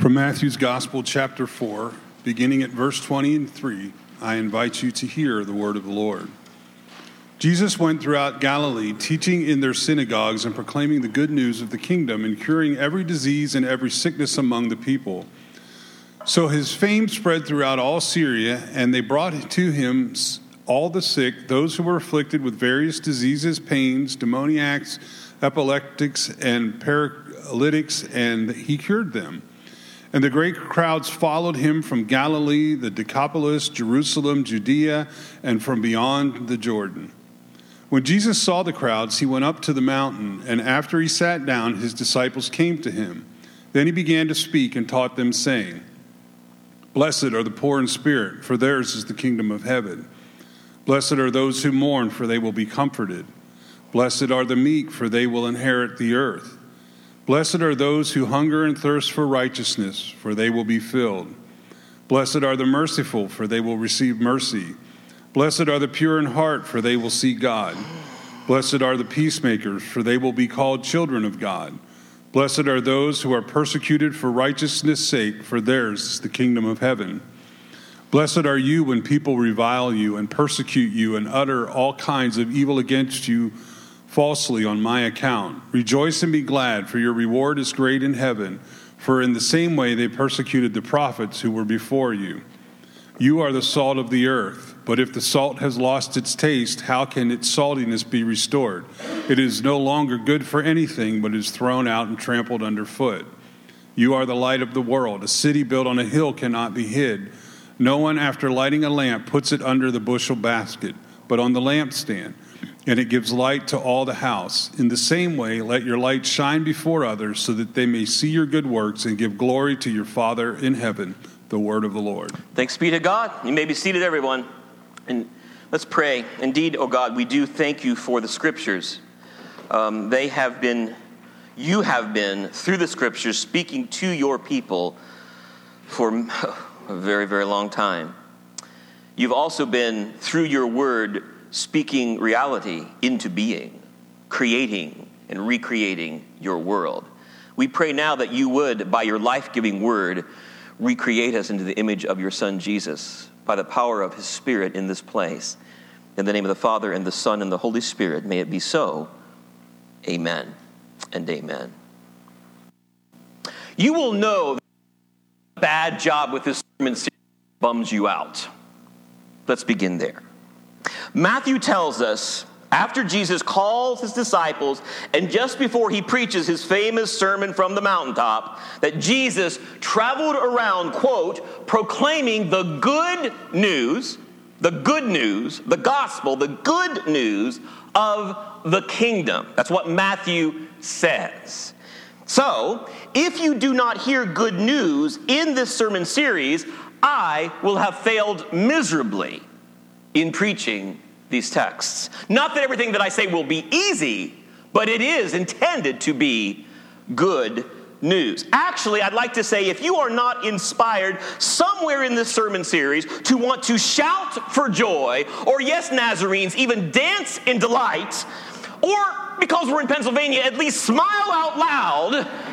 From Matthew's Gospel, chapter 4, beginning at verse 23, I invite you to hear the word of the Lord. Jesus went throughout Galilee, teaching in their synagogues and proclaiming the good news of the kingdom and curing every disease and every sickness among the people. So his fame spread throughout all Syria, and they brought to him all the sick, those who were afflicted with various diseases, pains, demoniacs, epileptics, and paralytics, and he cured them. And the great crowds followed him from Galilee, the Decapolis, Jerusalem, Judea, and from beyond the Jordan. When Jesus saw the crowds, he went up to the mountain, and after he sat down, his disciples came to him. Then he began to speak and taught them, saying, "Blessed are the poor in spirit, for theirs is the kingdom of heaven. Blessed are those who mourn, for they will be comforted. Blessed are the meek, for they will inherit the earth. Blessed are those who hunger and thirst for righteousness, for they will be filled. Blessed are the merciful, for they will receive mercy. Blessed are the pure in heart, for they will see God. Blessed are the peacemakers, for they will be called children of God. Blessed are those who are persecuted for righteousness' sake, for theirs is the kingdom of heaven. Blessed are you when people revile you and persecute you and utter all kinds of evil against you falsely on my account. Rejoice and be glad, for your reward is great in heaven, for in the same way they persecuted the prophets who were before you. You are the salt of the earth, but if the salt has lost its taste, how can its saltiness be restored? It is no longer good for anything, but is thrown out and trampled underfoot. You are the light of the world. A city built on a hill cannot be hid. No one, after lighting a lamp, puts it under the bushel basket, but on the lampstand, and it gives light to all the house. In the same way, let your light shine before others, so that they may see your good works and give glory to your Father in heaven." The word of the Lord. Thanks be to God. You may be seated, everyone. And let's pray. Indeed, oh God, we do thank you for the Scriptures. You have been, through the Scriptures, speaking to your people for a very, very long time. You've also been, through your word, speaking reality into being, creating and recreating your world. We pray now that you would, by your life-giving word, recreate us into the image of your Son, Jesus, by the power of his Spirit in this place. In the name of the Father, and the Son, and the Holy Spirit, may it be so. Amen and amen. You will know that a bad job with this sermon series bums you out. Let's begin there. Matthew tells us, after Jesus calls his disciples, and just before he preaches his famous sermon from the mountaintop, that Jesus traveled around, quote, proclaiming the good news, the gospel, the good news of the kingdom. That's what Matthew says. So, if you do not hear good news in this sermon series, I will have failed miserably in preaching these texts. Not that everything that I say will be easy, but it is intended to be good news. Actually, I'd like to say, if you are not inspired somewhere in this sermon series to want to shout for joy, or yes, Nazarenes, even dance in delight, or because we're in Pennsylvania, at least smile out loud,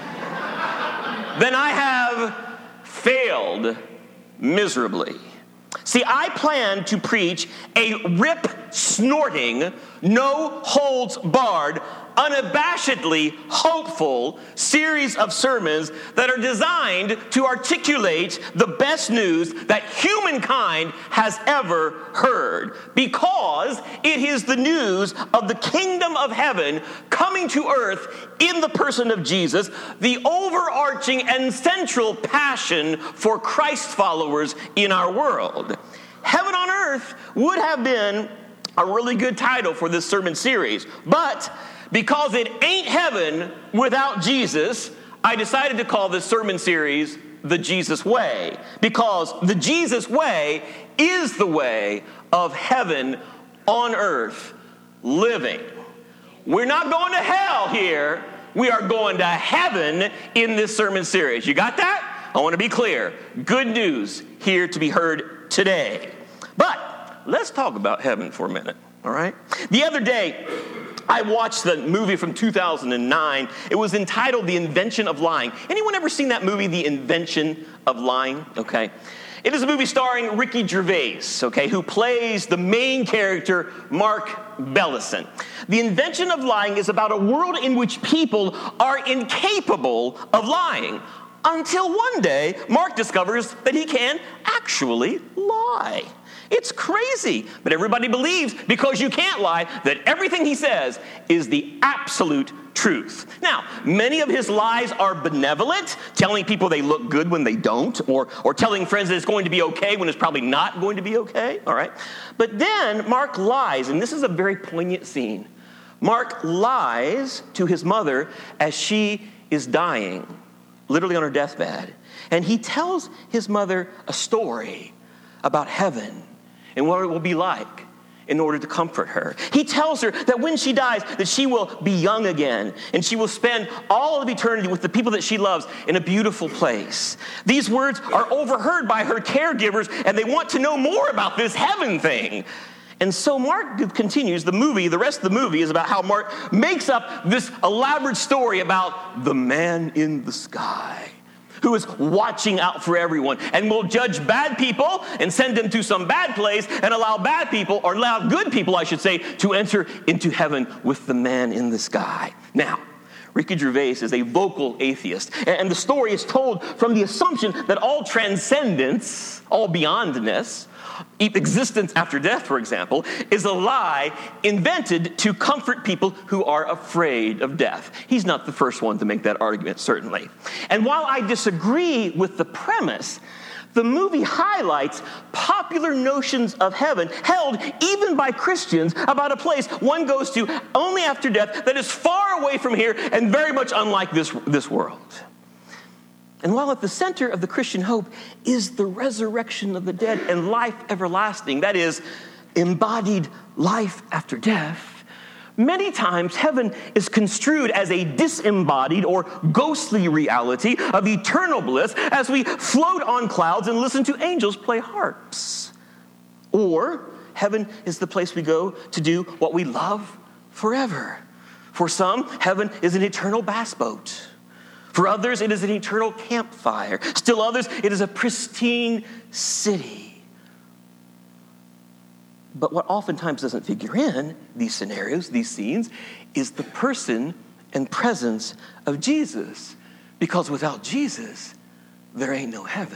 then I have failed miserably. See, I plan to preach a rip-snorting, no-holds-barred, unabashedly hopeful series of sermons that are designed to articulate the best news that humankind has ever heard, because it is the news of the kingdom of heaven coming to earth in the person of Jesus, the overarching and central passion for Christ followers in our world. Heaven on Earth would have been a really good title for this sermon series, but because it ain't heaven without Jesus, I decided to call this sermon series The Jesus Way, because the Jesus Way is the way of heaven on earth living. We're not going to hell here. We are going to heaven in this sermon series. You got that? I want to be clear. Good news here to be heard today. But let's talk about heaven for a minute, all right? The other day, I watched the movie from 2009. It was entitled The Invention of Lying. Anyone ever seen that movie, The Invention of Lying? Okay. It is a movie starring Ricky Gervais, okay, who plays the main character, Mark Bellison. The Invention of Lying is about a world in which people are incapable of lying. Until one day, Mark discovers that he can actually lie. It's crazy, but everybody believes, because you can't lie, that everything he says is the absolute truth. Now, many of his lies are benevolent, telling people they look good when they don't, or telling friends that it's going to be okay when it's probably not going to be okay, all right? But then Mark lies, and this is a very poignant scene. Mark lies to his mother as she is dying, literally on her deathbed. And he tells his mother a story about heaven and what it will be like in order to comfort her. He tells her that when she dies, that she will be young again, and she will spend all of eternity with the people that she loves in a beautiful place. These words are overheard by her caregivers, and they want to know more about this heaven thing. And so Mark continues the rest of the movie is about how Mark makes up this elaborate story about the man in the sky, who is watching out for everyone and will judge bad people and send them to some bad place and allow good people, I should say, to enter into heaven with the man in the sky. Now, Ricky Gervais is a vocal atheist, and the story is told from the assumption that all transcendence, all beyondness, existence after death, for example, is a lie invented to comfort people who are afraid of death. He's not the first one to make that argument, certainly. And while I disagree with the premise, the movie highlights popular notions of heaven held even by Christians about a place one goes to only after death that is far away from here and very much unlike this world. And while at the center of the Christian hope is the resurrection of the dead and life everlasting, that is, embodied life after death, many times heaven is construed as a disembodied or ghostly reality of eternal bliss as we float on clouds and listen to angels play harps. Or heaven is the place we go to do what we love forever. For some, heaven is an eternal bass boat. For others, it is an eternal campfire. Still others, it is a pristine city. But what oftentimes doesn't figure in these scenarios, these scenes, is the person and presence of Jesus. Because without Jesus, there ain't no heaven.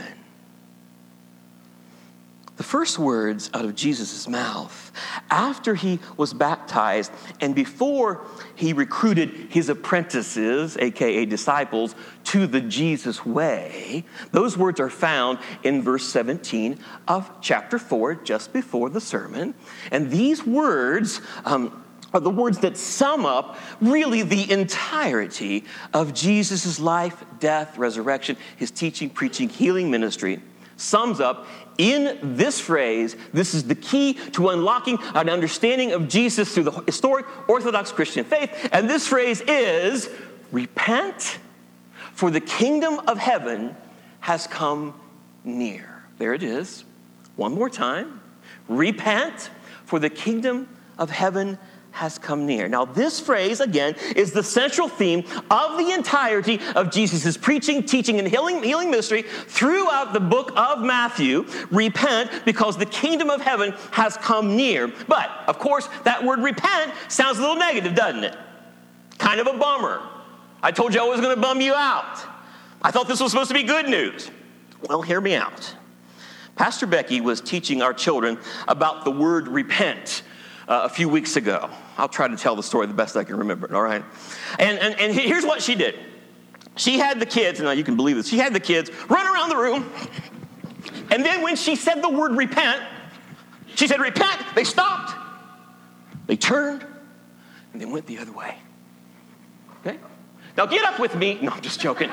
The first words out of Jesus' mouth after he was baptized and before he recruited his apprentices, aka disciples, to the Jesus way, those words are found in verse 17 of chapter 4, just before the sermon. And these words are the words that sum up really the entirety of Jesus' life, death, resurrection, his teaching, preaching, healing ministry. Sums up in this phrase. This is the key to unlocking an understanding of Jesus through the historic Orthodox Christian faith. And this phrase is, repent, for the kingdom of heaven has come near. There it is. One more time. Repent, for the kingdom of heaven has come near. Now, this phrase, again, is the central theme of the entirety of Jesus' preaching, teaching, and healing ministry throughout the book of Matthew. Repent, because the kingdom of heaven has come near. But, of course, that word repent sounds a little negative, doesn't it? Kind of a bummer. I told you I was going to bum you out. I thought this was supposed to be good news. Well, hear me out. Pastor Becky was teaching our children about the word repent a few weeks ago. I'll try to tell the story the best I can remember it, all right? And here's what she did. She had the kids, and you can believe this, she had the kids run around the room, and then when she said the word repent, she said repent, they stopped, they turned, and they went the other way. Okay? Now get up with me. No, I'm just joking.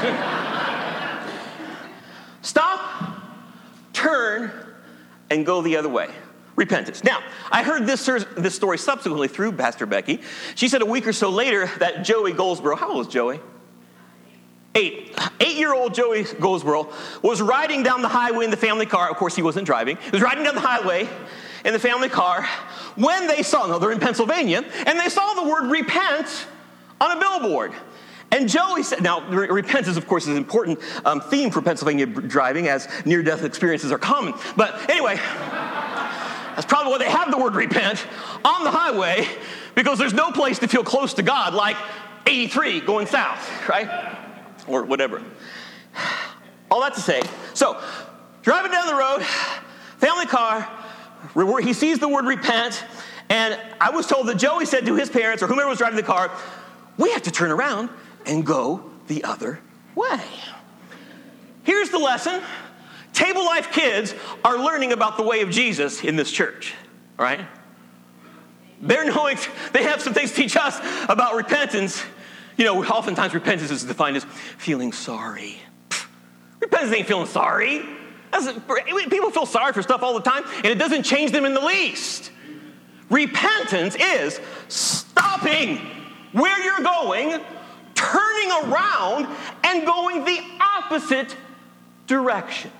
Stop, turn, and go the other way. Repentance. Now, I heard this story subsequently through Pastor Becky. She said a week or so later that Joey Goldsboro, how old is Joey? 8-year-old Joey Goldsboro was riding down the highway in the family car. Of course, he wasn't driving. He was riding down the highway, in the family car when they saw, no, they're in Pennsylvania, and they saw the word repent on a billboard. And Joey said, now, repentance, of course, is an important theme for Pennsylvania driving, as near-death experiences are common. But anyway, that's probably why they have the word repent on the highway, because there's no place to feel close to God like 83 going south, right? Or whatever. All that to say, so driving down the road, family car, he sees the word repent, and I was told that Joey said to his parents, or whomever was driving the car, we have to turn around and go the other way. Here's the lesson. Table Life kids are learning about the way of Jesus in this church, all right? They have some things to teach us about repentance. You know, oftentimes repentance is defined as feeling sorry. Repentance ain't feeling sorry. People feel sorry for stuff all the time, and it doesn't change them in the least. Repentance is stopping where you're going, turning around, and going the opposite direction.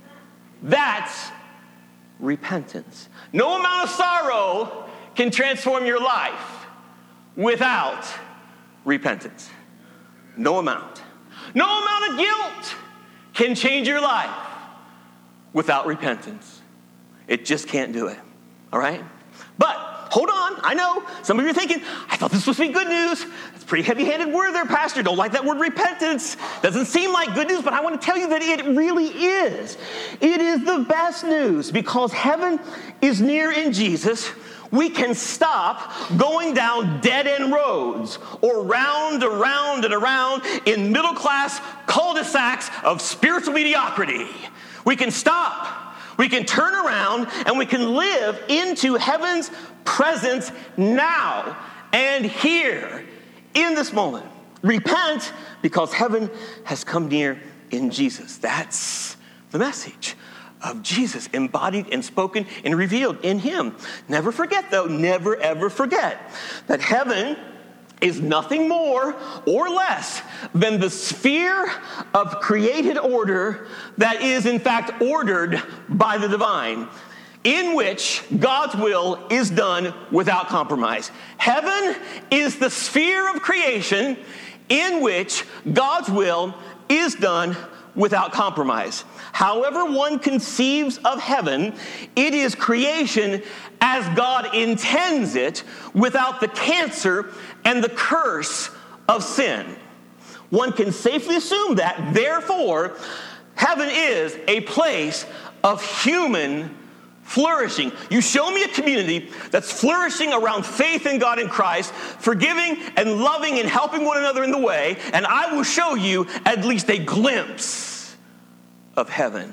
That's repentance. No amount of sorrow can transform your life without repentance. No amount. No amount of guilt can change your life without repentance. It just can't do it. All right? But hold on. I know some of you are thinking, I thought this was supposed to be good news. It's a pretty heavy-handed word there, Pastor. Don't like that word repentance. Doesn't seem like good news, but I want to tell you that it really is. It is the best news, because heaven is near in Jesus. We can stop going down dead-end roads or round and around and around in middle-class cul-de-sacs of spiritual mediocrity. We can stop. We can turn around, and we can live into heaven's presence now and here in this moment. Repent, because heaven has come near in Jesus. That's the message of Jesus, embodied and spoken and revealed in him. Never forget, though, never ever forget that heaven is nothing more or less than the sphere of created order that is, in fact, ordered by the divine, in which God's will is done without compromise. Heaven is the sphere of creation in which God's will is done without compromise. However one conceives of heaven, it is creation as God intends it, without the cancer and the curse of sin. One can safely assume that, therefore, heaven is a place of human flourishing. You show me a community that's flourishing around faith in God and Christ, forgiving and loving and helping one another in the way, and I will show you at least a glimpse of heaven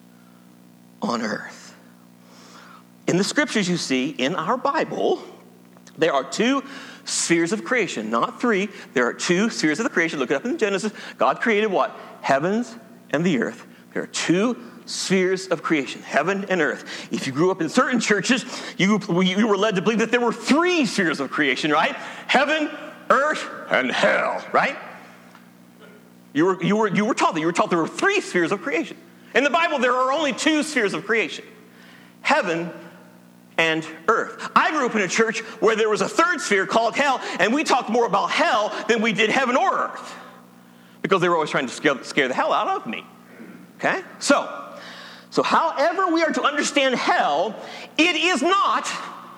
on earth. In the scriptures, you see, in our Bible, there are two spheres of creation, not three. There are two spheres of the creation. Look it up in Genesis. God created what? Heavens and the earth. There are two spheres of creation, heaven and earth. If you grew up in certain churches, you were led to believe that there were three spheres of creation, right? Heaven, earth, and hell, right? You were taught that. You were taught there were three spheres of creation. In the Bible, there are only two spheres of creation: heaven and earth. I grew up in a church where there was a third sphere called hell, and we talked more about hell than we did heaven or earth, because they were always trying to scare the hell out of me. Okay? So however we are to understand hell, it is not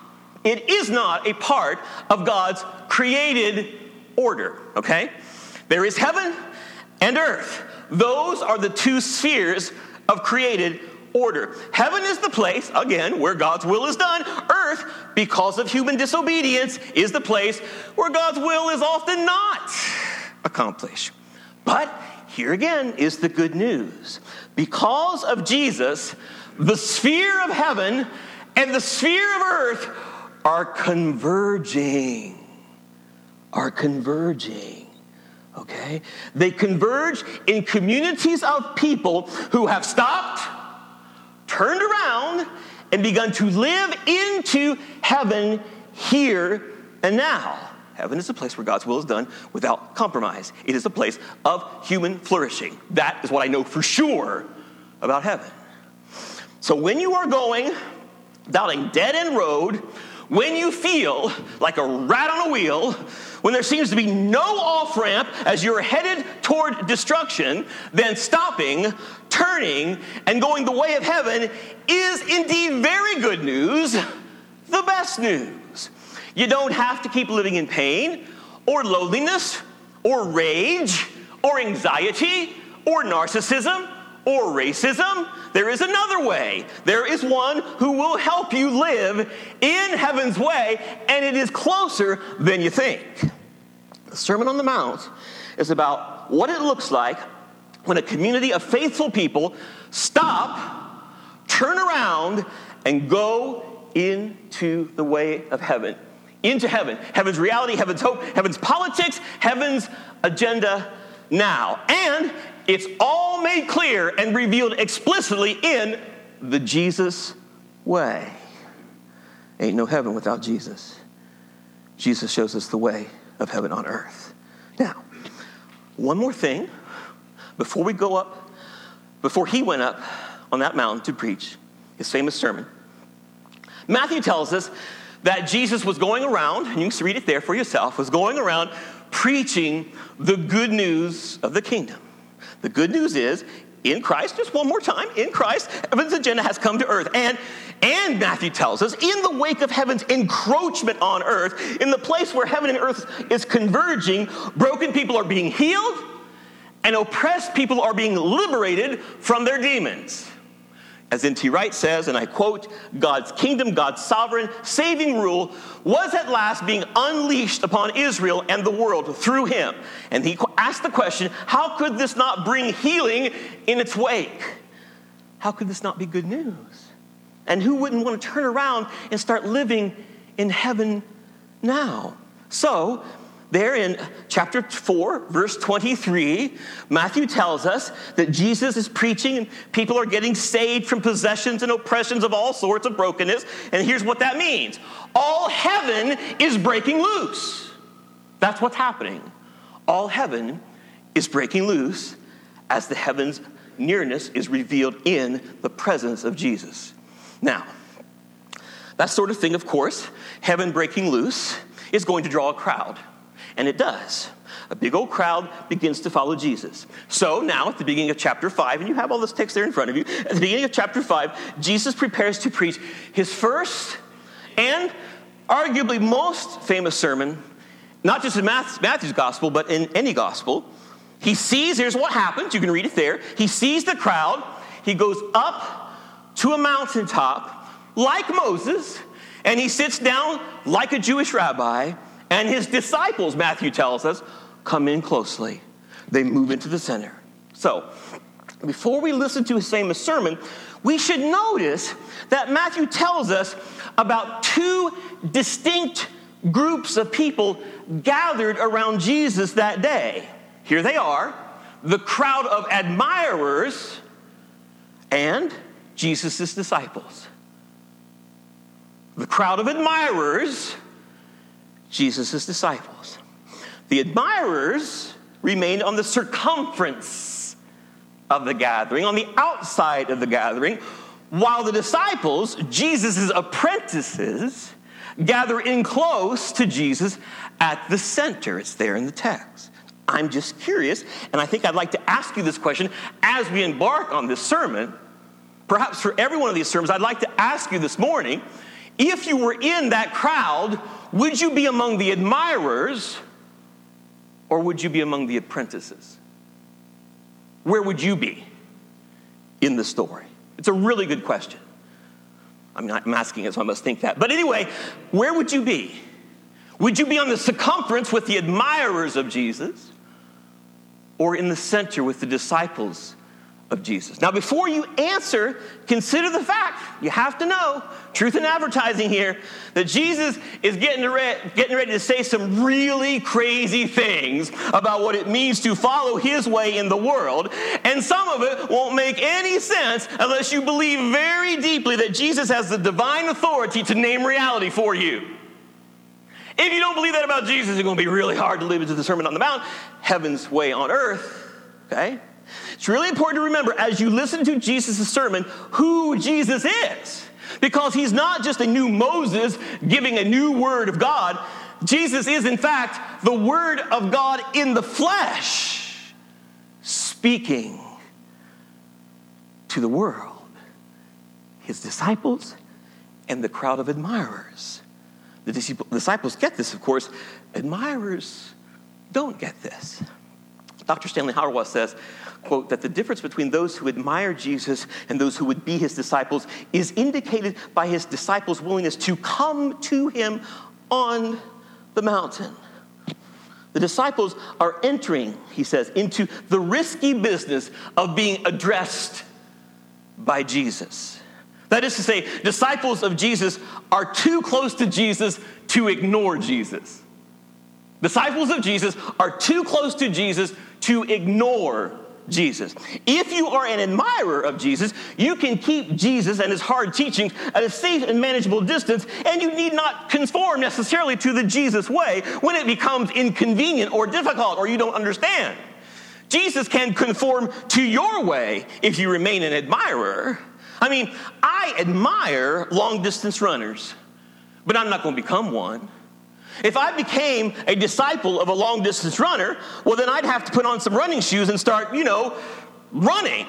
a part of God's created order. Okay? There is heaven and earth. Those are the two spheres of created order. Heaven is the place, again, where God's will is done. Earth, because of human disobedience, is the place where God's will is often not accomplished. But here again is the good news. Because of Jesus, the sphere of heaven and the sphere of earth are converging. Okay? They converge in communities of people who have stopped, turned around, and begun to live into heaven here and now. Heaven is a place where God's will is done without compromise. It is a place of human flourishing. That is what I know for sure about heaven. So when you are going down a dead-end road, when you feel like a rat on a wheel, when there seems to be no off-ramp as you're headed toward destruction, then stopping, turning, and going the way of heaven is indeed very good news, the best news. You don't have to keep living in pain, or loneliness, or rage, or anxiety, or narcissism, or racism. There is another way. There is one who will help you live in heaven's way, and it is closer than you think. The Sermon on the Mount is about what it looks like when a community of faithful people stop, turn around, and go into the way of heaven. Into heaven. Heaven's reality, heaven's hope, heaven's politics, heaven's agenda now. And it's all made clear and revealed explicitly in the Jesus way. Ain't no heaven without Jesus. Jesus shows us the way of heaven on earth. Now, one more thing before he went up on that mountain to preach his famous sermon. Matthew tells us that Jesus was going around, and you can read it there for yourself, was going around preaching the good news of the kingdom. The good news is, in Christ, just one more time, in Christ, heaven's agenda has come to earth. And Matthew tells us, in the wake of heaven's encroachment on earth, in the place where heaven and earth is converging, broken people are being healed, and oppressed people are being liberated from their demons. As N.T. Wright says, and I quote, God's kingdom, God's sovereign, saving rule was at last being unleashed upon Israel and the world through him. And he asked the question, how could this not bring healing in its wake? How could this not be good news? And who wouldn't want to turn around and start living in heaven now? So, there in chapter 4, verse 23, Matthew tells us that Jesus is preaching and people are getting saved from possessions and oppressions of all sorts of brokenness. And here's what that means. All heaven is breaking loose. That's what's happening. All heaven is breaking loose as the heaven's nearness is revealed in the presence of Jesus. Now, that sort of thing, of course, heaven breaking loose, is going to draw a crowd. And it does. A big old crowd begins to follow Jesus. So now at the beginning of chapter 5, and you have all this text there in front of you, at the beginning of chapter 5, Jesus prepares to preach his first and arguably most famous sermon, not just in Matthew's gospel, but in any gospel. He sees, here's what happens, you can read it there. He sees the crowd, he goes up to a mountaintop like Moses, and he sits down like a Jewish rabbi. And his disciples, Matthew tells us, come in closely. They move into the center. So, before we listen to his famous sermon, we should notice that Matthew tells us about two distinct groups of people gathered around Jesus that day. Here they are, the crowd of admirers and Jesus' disciples. The crowd of admirers, Jesus' disciples. The admirers remained on the circumference of the gathering, on the outside of the gathering, while the disciples, Jesus' apprentices, gather in close to Jesus at the center. It's there in the text. I'm just curious, and I think I'd like to ask you this question as we embark on this sermon. Perhaps for every one of these sermons, I'd like to ask you this morning, if you were in that crowd, would you be among the admirers or would you be among the apprentices? Where would you be in the story? It's a really good question. I'm asking it, so I must think that. But anyway, where would you be? Would you be on the circumference with the admirers of Jesus or in the center with the disciples of Jesus? Now, before you answer, consider the fact, you have to know, truth in advertising here, that Jesus is getting ready to say some really crazy things about what it means to follow his way in the world, and some of it won't make any sense unless you believe very deeply that Jesus has the divine authority to name reality for you. If you don't believe that about Jesus, it's going to be really hard to live into the Sermon on the Mount, heaven's way on earth, okay? It's really important to remember as you listen to Jesus' sermon who Jesus is. Because he's not just a new Moses giving a new word of God. Jesus is, in fact, the word of God in the flesh, speaking to the world, his disciples, and the crowd of admirers. The disciples get this, of course. Admirers don't get this. Dr. Stanley Hauerwas says, quote, that the difference between those who admire Jesus and those who would be his disciples is indicated by his disciples' willingness to come to him on the mountain. The disciples are entering, he says, into the risky business of being addressed by Jesus. That is to say, disciples of Jesus are too close to Jesus to ignore Jesus. Disciples of Jesus are too close to Jesus to ignore Jesus. If you are an admirer of Jesus, you can keep Jesus and his hard teachings at a safe and manageable distance, and you need not conform necessarily to the Jesus way when it becomes inconvenient or difficult or you don't understand. Jesus can conform to your way if you remain an admirer. I mean, I admire long-distance runners, but I'm not going to become one. If I became a disciple of a long-distance runner, well, then I'd have to put on some running shoes and start, running.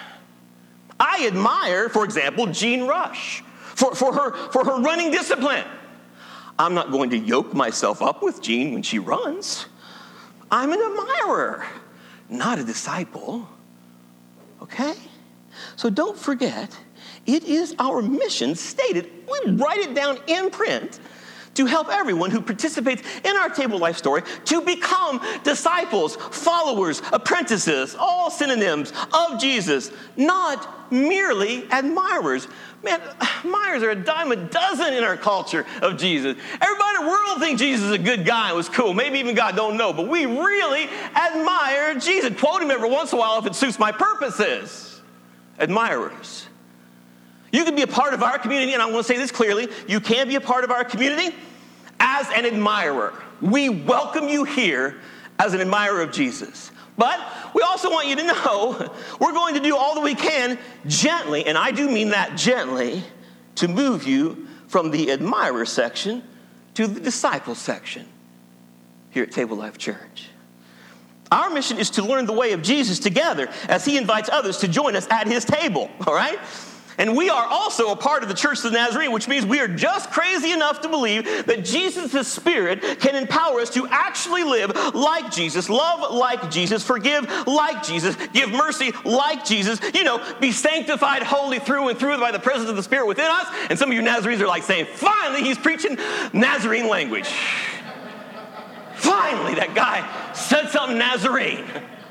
I admire, for example, Jean Rush for her running discipline. I'm not going to yoke myself up with Jean when she runs. I'm an admirer, not a disciple. Okay? So don't forget, it is our mission stated, we write it down in print, to help everyone who participates in our Table Life story to become disciples, followers, apprentices, all synonyms of Jesus, not merely admirers. Man, admirers are a dime a dozen in our culture of Jesus. Everybody in the world thinks Jesus is a good guy and was cool. Maybe even God don't know, but we really admire Jesus. Quote him every once in a while if it suits my purposes. Admirers. You can be a part of our community, and I want to say this clearly. You can be a part of our community as an admirer. We welcome you here as an admirer of Jesus. But we also want you to know we're going to do all that we can gently, and I do mean that gently, to move you from the admirer section to the disciple section here at Table Life Church. Our mission is to learn the way of Jesus together as he invites others to join us at his table, all right? And we are also a part of the Church of the Nazarene, which means we are just crazy enough to believe that Jesus' Spirit can empower us to actually live like Jesus, love like Jesus, forgive like Jesus, give mercy like Jesus, be sanctified wholly through and through by the presence of the Spirit within us. And some of you Nazarenes are like saying, finally, he's preaching Nazarene language. Finally, that guy said something Nazarene.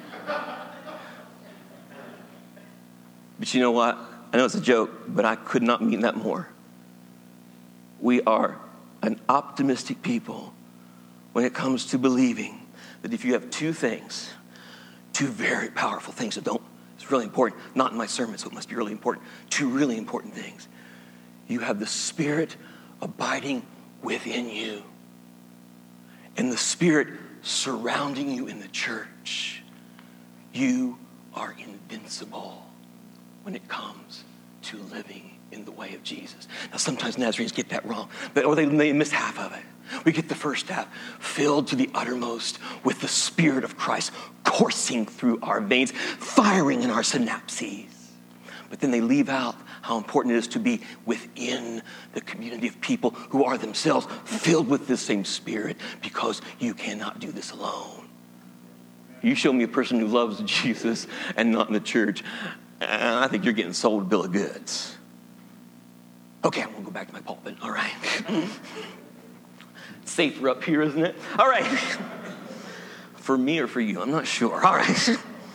But you know what? I know it's a joke, but I could not mean that more. We are an optimistic people when it comes to believing that if you have two very powerful things it's really important, not in my sermon, so it must be really important, two really important things. You have the Spirit abiding within you and the Spirit surrounding you in the church. You are invincible when it comes to living in the way of Jesus. Now, sometimes Nazarenes get that wrong, or they miss half of it. We get the first half, filled to the uttermost with the Spirit of Christ coursing through our veins, firing in our synapses. But then they leave out how important it is to be within the community of people who are themselves filled with this same Spirit, because you cannot do this alone. You show me a person who loves Jesus and not in the church, and I think you're getting sold a bill of goods. Okay, I'm going to go back to my pulpit. All right. Safer up here, isn't it? All right. For me or for you, I'm not sure. All right.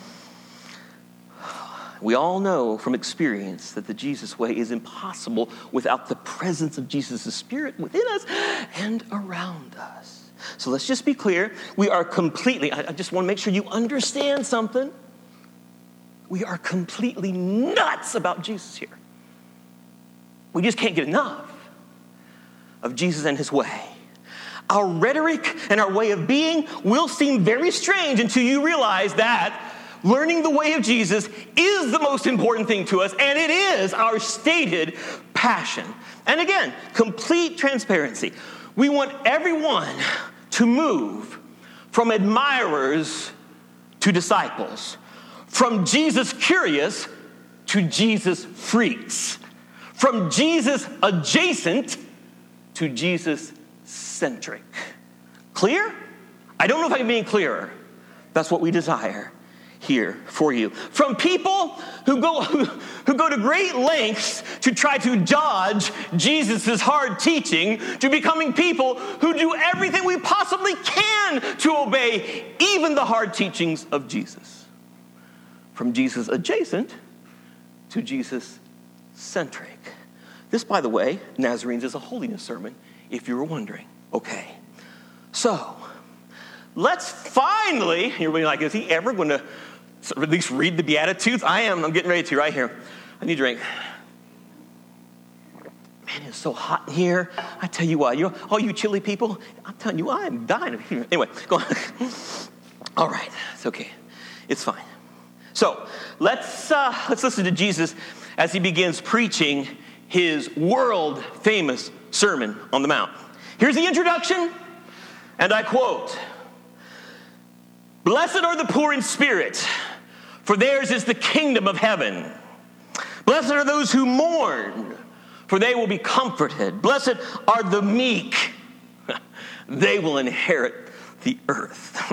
We all know from experience that the Jesus way is impossible without the presence of Jesus' Spirit within us and around us. So let's just be clear. We are completely, I just want to make sure you understand something. We are completely nuts about Jesus here. We just can't get enough of Jesus and his way. Our rhetoric and our way of being will seem very strange until you realize that learning the way of Jesus is the most important thing to us, and it is our stated passion. And again, complete transparency. We want everyone to move from admirers to disciples, from Jesus curious to Jesus freaks, from Jesus adjacent to Jesus centric. Clear? I don't know if I can be any clearer. That's what we desire here for you. From people who go to great lengths to try to dodge Jesus' hard teaching, to becoming people who do everything we possibly can to obey even the hard teachings of Jesus. From Jesus adjacent to Jesus centric. This, by the way, Nazarenes, is a holiness sermon, if you were wondering. Okay, so let's finally, you're really like, is he ever going to at least read the Beatitudes? I am. I'm getting ready to right here. I need a drink. Man, it's so hot in here. I tell you what, all you chilly people, I'm telling you, I'm dying. Anyway, go on. All right, it's okay. It's fine. So let's listen to Jesus as he begins preaching his world-famous Sermon on the Mount. Here's the introduction, and I quote, "Blessed are the poor in spirit, for theirs is the kingdom of heaven. Blessed are those who mourn, for they will be comforted. Blessed are the meek, they will inherit the earth.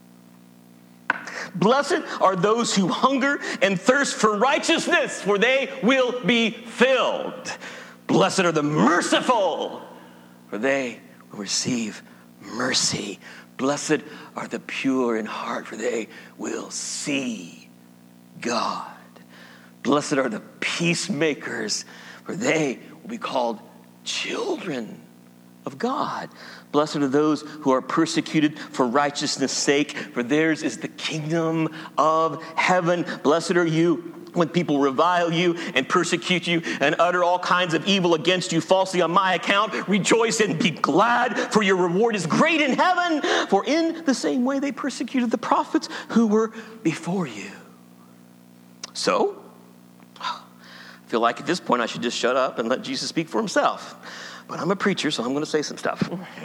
Blessed are those who hunger and thirst for righteousness, for they will be filled. Blessed are the merciful, for they will receive mercy. Blessed are the pure in heart, for they will see God. Blessed are the peacemakers, for they will be called children of God. Blessed are those who are persecuted for righteousness' sake, for theirs is the kingdom of heaven. Blessed are you when people revile you and persecute you and utter all kinds of evil against you falsely on my account. Rejoice and be glad, for your reward is great in heaven. For in the same way they persecuted the prophets who were before you." So, I feel like at this point I should just shut up and let Jesus speak for himself. But I'm a preacher, so I'm going to say some stuff.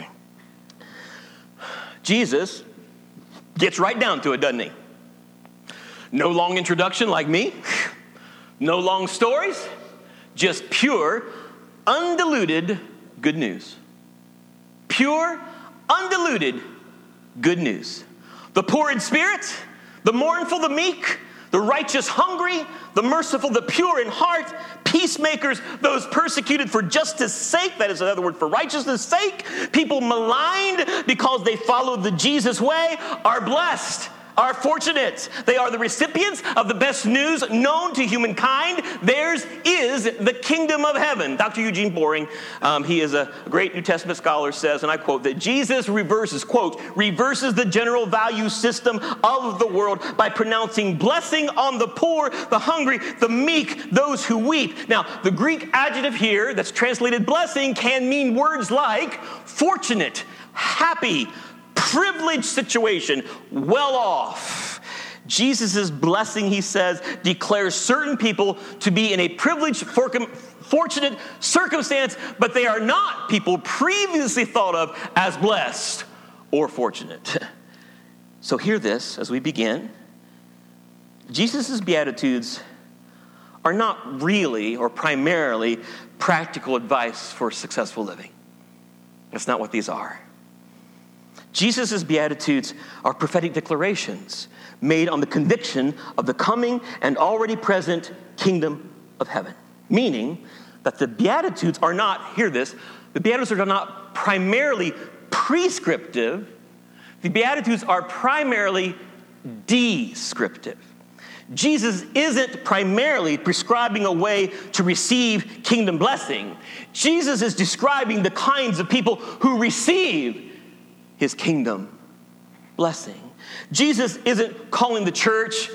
Jesus gets right down to it, doesn't he? No long introduction like me. No long stories. Just pure, undiluted good news. Pure, undiluted good news. The poor in spirit, the mournful, the meek, the righteous, hungry, the merciful, the pure in heart, peacemakers, those persecuted for justice' sake, that is another word for righteousness' sake, people maligned because they followed the Jesus way, are blessed, are fortunate. They are the recipients of the best news known to humankind. Theirs is the kingdom of heaven. Dr. Eugene Boring, he is a great New Testament scholar, says, and I quote, that Jesus reverses the general value system of the world by pronouncing blessing on the poor, the hungry, the meek, those who weep. Now, the Greek adjective here that's translated blessing can mean words like fortunate, happy, privileged situation, well off. Jesus' blessing, he says, declares certain people to be in a privileged, fortunate circumstance, but they are not people previously thought of as blessed or fortunate. So hear this as we begin. Jesus' Beatitudes are not really or primarily practical advice for successful living. That's not what these are. Jesus' Beatitudes are prophetic declarations made on the conviction of the coming and already present kingdom of heaven. Meaning that the Beatitudes are not, hear this, the Beatitudes are not primarily prescriptive. The Beatitudes are primarily descriptive. Jesus isn't primarily prescribing a way to receive kingdom blessing. Jesus is describing the kinds of people who receive his kingdom blessing. Jesus isn't calling the church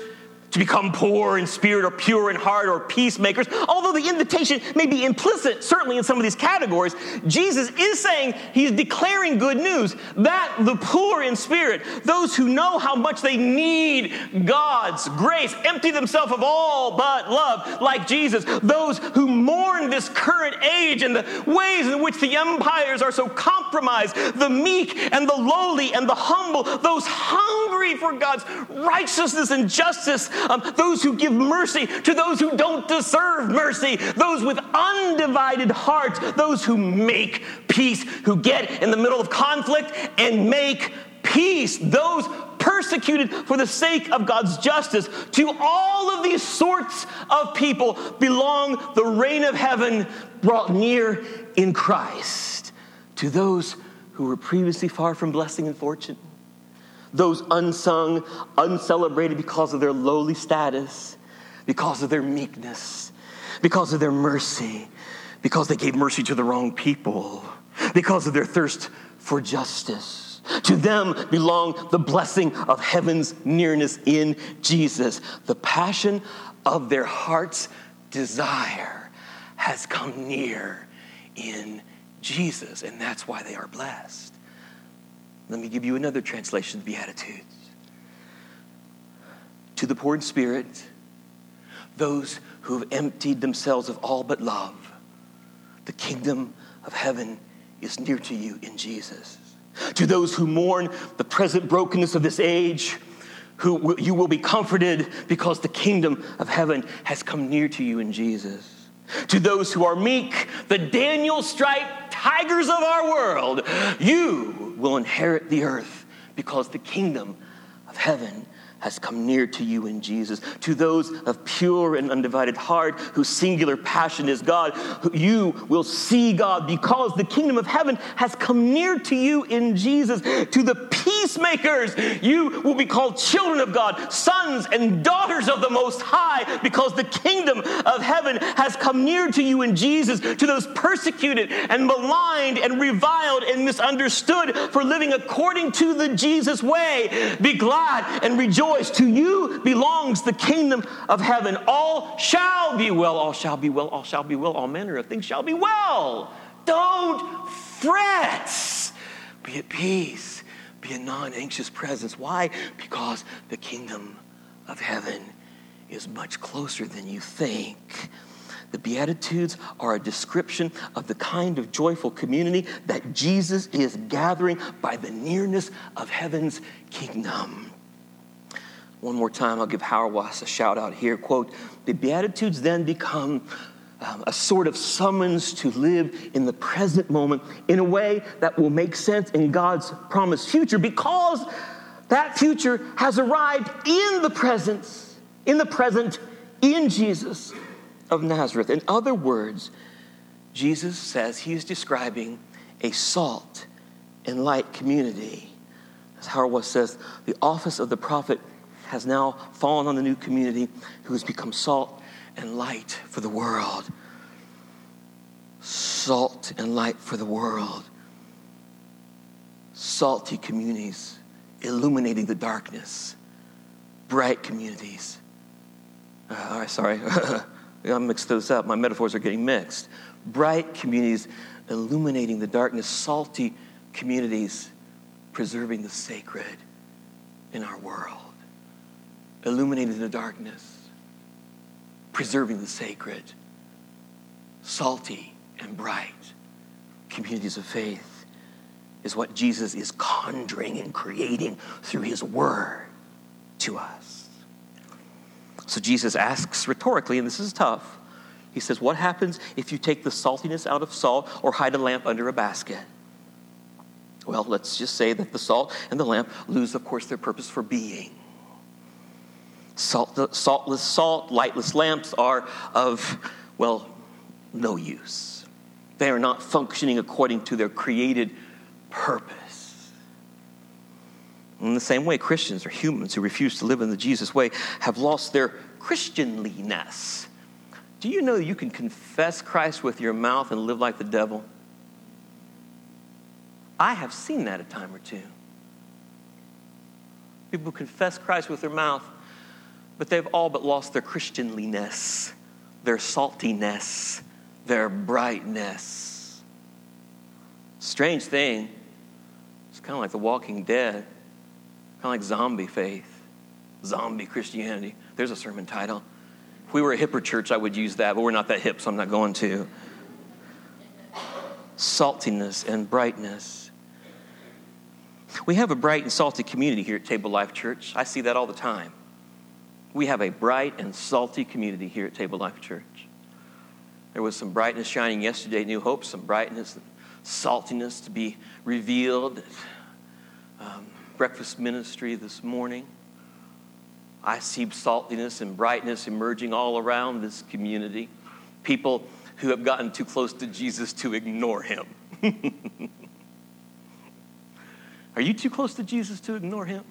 to become poor in spirit or pure in heart or peacemakers. Although the invitation may be implicit, certainly in some of these categories, Jesus is saying, he's declaring good news that the poor in spirit, those who know how much they need God's grace, empty themselves of all but love, like Jesus, those who mourn this current age and the ways in which the empires are so compromised, the meek and the lowly and the humble, those hungry for God's righteousness and justice, those who give mercy to those who don't deserve mercy, those with undivided hearts, those who make peace, who get in the middle of conflict and make peace, those persecuted for the sake of God's justice. To all of these sorts of people belong the reign of heaven brought near in Christ. To those who were previously far from blessing and fortune, those unsung, uncelebrated because of their lowly status, because of their meekness, because of their mercy, because they gave mercy to the wrong people, because of their thirst for justice. To them belong the blessing of heaven's nearness in Jesus. The passion of their heart's desire has come near in Jesus, and that's why they are blessed. Let me give you another translation of the Beatitudes. To the poor in spirit, those who have emptied themselves of all but love, the kingdom of heaven is near to you in Jesus. To those who mourn the present brokenness of this age, you will be comforted because the kingdom of heaven has come near to you in Jesus. To those who are meek, the Daniel-striped tigers of our world, you will inherit the earth because the kingdom of heaven has come near to you in Jesus. To those of pure and undivided heart, whose singular passion is God, you will see God because the kingdom of heaven has come near to you in Jesus. To the peacemakers, you will be called children of God, sons and daughters of the Most High, because the kingdom of heaven has come near to you in Jesus. To those persecuted and maligned and reviled and misunderstood for living according to the Jesus way, be glad and rejoice. To you belongs the kingdom of heaven. All shall be well, all shall be well, all shall be well, all manner of things shall be well. Don't fret. Be at peace. Be a non-anxious presence. Why? Because the kingdom of heaven is much closer than you think. The Beatitudes are a description of the kind of joyful community that Jesus is gathering by the nearness of heaven's kingdom. One more time, I'll give Hauerwas a shout out here. Quote, the Beatitudes then become a sort of summons to live in the present moment in a way that will make sense in God's promised future, because that future has arrived in the present, in Jesus of Nazareth. In other words, Jesus says he is describing a salt and light community. As Hauerwas says, the office of the prophet has now fallen on the new community who has become salt and light for the world. Salt and light for the world. Salty communities illuminating the darkness. Bright communities. All right, sorry. I mixed those up. My metaphors are getting mixed. Bright communities illuminating the darkness. Salty communities preserving the sacred in our world. Illuminating the darkness, preserving the sacred, salty and bright communities of faith is what Jesus is conjuring and creating through his word to us. So Jesus asks rhetorically, and this is tough, he says, what happens if you take the saltiness out of salt or hide a lamp under a basket? Well, let's just say that the salt and the lamp lose, of course, their purpose for being. Saltless salt, lightless lamps are of, well, no use. They are not functioning according to their created purpose. In the same way, Christians or humans who refuse to live in the Jesus way have lost their Christianliness. Do you know you can confess Christ with your mouth and live like the devil? I have seen that a time or two. People confess Christ with their mouth, but they've all but lost their Christianliness, their saltiness, their brightness. Strange thing. It's kind of like The Walking Dead, kind of like zombie faith, zombie Christianity. There's a sermon title. If we were a hipper church, I would use that, but we're not that hip, so I'm not going to. Saltiness and brightness. We have a bright and salty community here at Table Life Church. I see that all the time. We have a bright and salty community here at Table Life Church. There was some brightness shining yesterday, New Hope, some brightness and saltiness to be revealed at breakfast ministry this morning. I see saltiness and brightness emerging all around this community. People who have gotten too close to Jesus to ignore him. Are you too close to Jesus to ignore him?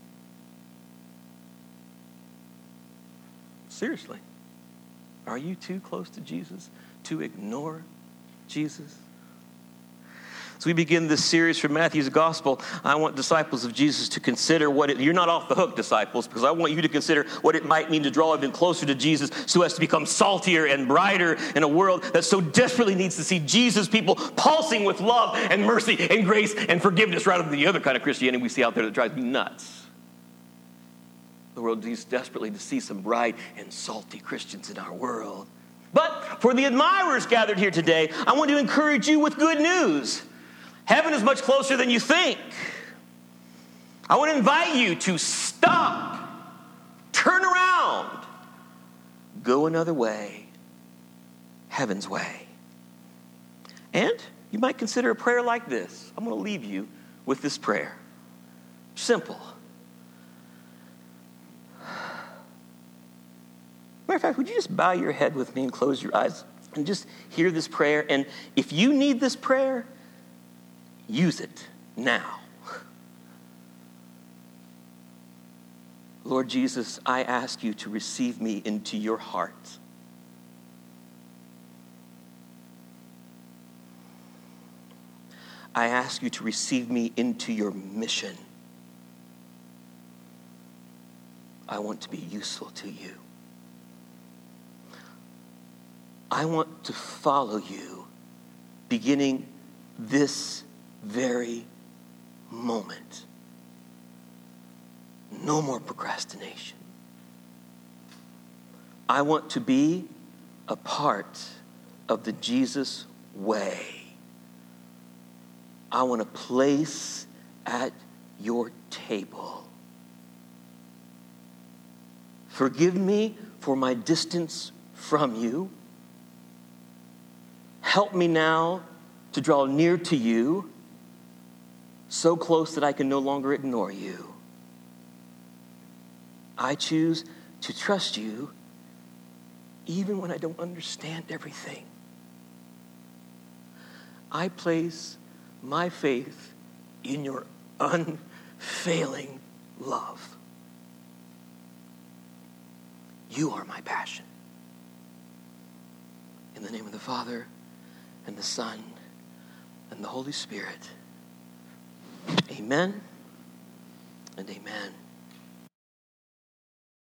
Seriously. Are you too close to Jesus to ignore Jesus? As we begin this series from Matthew's Gospel, I want disciples of Jesus to consider you're not off the hook, disciples, because I want you to consider what it might mean to draw even closer to Jesus so as to become saltier and brighter in a world that so desperately needs to see Jesus' people pulsing with love and mercy and grace and forgiveness rather than the other kind of Christianity we see out there that drives me nuts. The world needs desperately to see some bright and salty Christians in our world. But for the admirers gathered here today, I want to encourage you with good news. Heaven is much closer than you think. I want to invite you to stop, turn around, go another way, heaven's way. And you might consider a prayer like this. I'm going to leave you with this prayer. Simple. Matter of fact, would you just bow your head with me and close your eyes and just hear this prayer? And if you need this prayer, use it now. Lord Jesus, I ask you to receive me into your heart. I ask you to receive me into your mission. I want to be useful to you. I want to follow you beginning this very moment. No more procrastination. I want to be a part of the Jesus way. I want a place at your table. Forgive me for my distance from you. Help me now to draw near to you, so close that I can no longer ignore you. I choose to trust you even when I don't understand everything. I place my faith in your unfailing love. You are my passion. In the name of the Father, and the Son, and the Holy Spirit. Amen and amen.